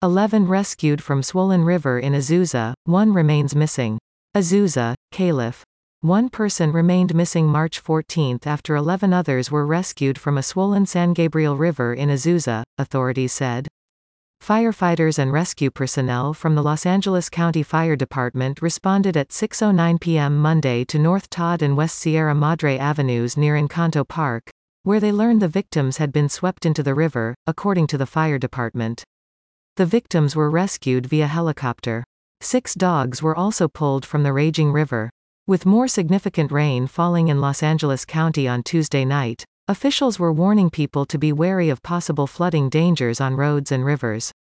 11 rescued from swollen river in Azusa, 1 remains missing. Azusa, Caliph. 1 person remained missing March 14 after 11 others were rescued from a swollen San Gabriel River in Azusa, authorities said. Firefighters and rescue personnel from the Los Angeles County Fire Department responded at 6:09 p.m. Monday to North Todd and West Sierra Madre Avenues near Encanto Park, where they learned the victims had been swept into the river, according to the fire department. The victims were rescued via helicopter. 6 dogs were also pulled from the raging river. With more significant rain falling in Los Angeles County on Tuesday night, officials were warning people to be wary of possible flooding dangers on roads and rivers.